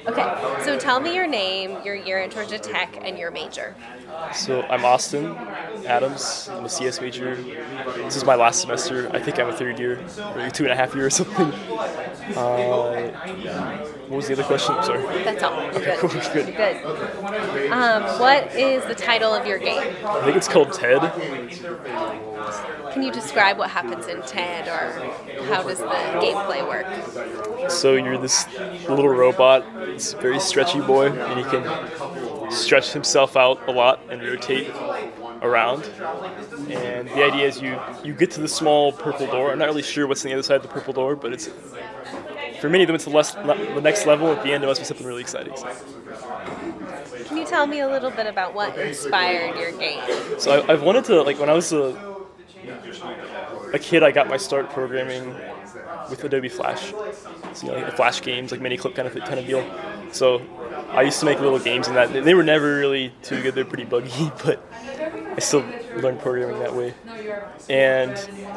Okay, so tell me your name, your year at Georgia Tech, and your major. So I'm Austin Adams. I'm a CS major. This is my last semester. I think I'm a third year, or 2.5 years or something. What was the other question? I'm sorry. That's all. You're Okay, good. cool. Good. You're good. What is the title of your game? I think it's called TED. Can you describe what happens in TED, or how does the gameplay work? So you're this little robot. It's a very stretchy boy, and he can stretch himself out a lot and rotate around. And the idea is you get to the small purple door. I'm not really sure what's on the other side of the purple door, but it's for many of them it's the next level. At the end, it must be something really exciting. Can you tell me a little bit about what inspired your game? So I've wanted to, like, when I was a kid, I got my start programming with Adobe Flash. So, like the Flash games, like Miniclip kind of deal. So I used to make little games in that. They were never really too good. They're pretty buggy, but I still learned programming that way. And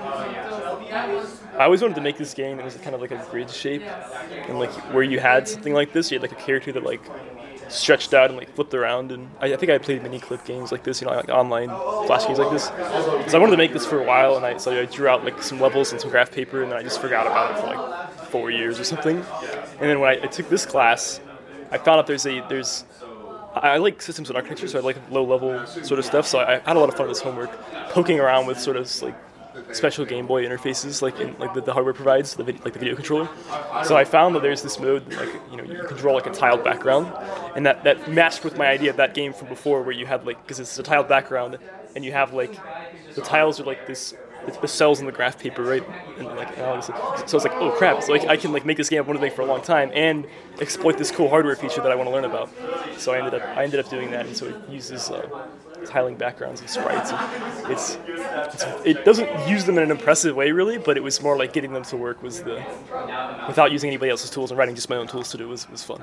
I always wanted to make this game that was kind of like a grid shape, and like where you had something like this, you had like a character that like stretched out and like flipped around. And I think I played Miniclip games like this, like online Flash games like this. So I wanted to make this for a while, and so I drew out like some levels and some graph paper, and then I just forgot about it for like 4 years or something. And then when I took this class, I found out I like systems and architecture, so I like low-level sort of stuff. So I had a lot of fun with this homework, poking around with sort of like special Game Boy interfaces, like the hardware provides, like the video controller. So I found that there's this mode, like you can draw like a tiled background, and that matched with my idea of that game from before, where you had like, because it's a tiled background, and you have like the tiles are like this. It's the cells in the graph paper, right? And like, so I was like, oh crap! So like I can like make this game I've wanted to make for a long time and exploit this cool hardware feature that I want to learn about. So I ended up doing that, and so it uses tiling backgrounds and sprites. And it doesn't use them in an impressive way really, but it was more like getting them to work without using anybody else's tools and writing just my own tools to do was fun.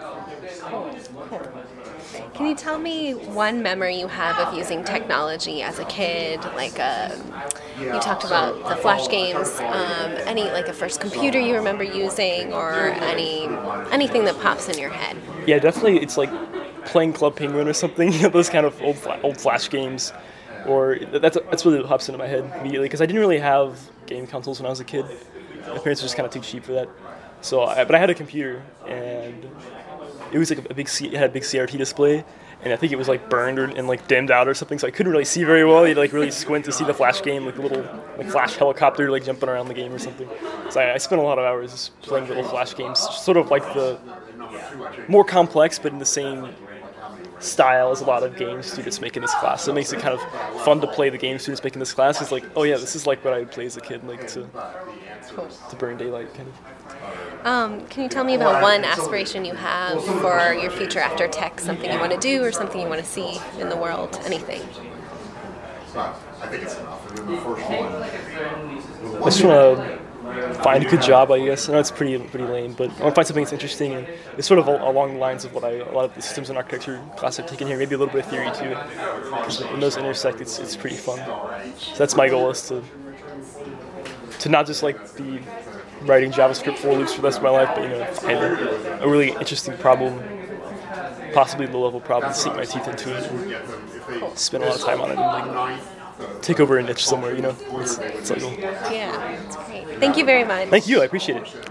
Can you tell me one memory you have of using technology as a kid? Like you talked about the Flash games. Any like a first computer you remember using, or anything that pops in your head? Yeah, definitely. It's like playing Club Penguin or something. Those kind of old Flash games. Or that's what pops into my head immediately, because I didn't really have game consoles when I was a kid. My parents were just kind of too cheap for that. But I had a computer, and it was like it had a big CRT display, and I think it was like burned and like dimmed out or something, so I couldn't really see very well. You had to like really squint to see the Flash game, like the little like Flash helicopter like jumping around the game or something. So I spent a lot of hours just playing little Flash games, sort of like the more complex but in the same style as a lot of game students make in this class. So it makes it kind of fun to play the game students make in this class. It's like, oh yeah, this is like what I would play as a kid, like to burn daylight kind of. Can you tell me about one aspiration you have for your future after tech? Something you want to do, or something you want to see in the world? Anything? I just want to find a good job, I guess. I know it's pretty lame, but I want to find something that's interesting, and it's sort of along the lines of what a lot of the systems and architecture class I've taken here, maybe a little bit of theory too. Because when those intersect, it's pretty fun. So that's my goal, is to not just like be writing JavaScript for loops for the rest of my life, but find a really interesting problem, possibly low-level problem, sink my teeth into it, and spend a lot of time on it, and like take over a niche somewhere. It's like, Yeah, that's great. Thank you very much. Thank you. I appreciate it.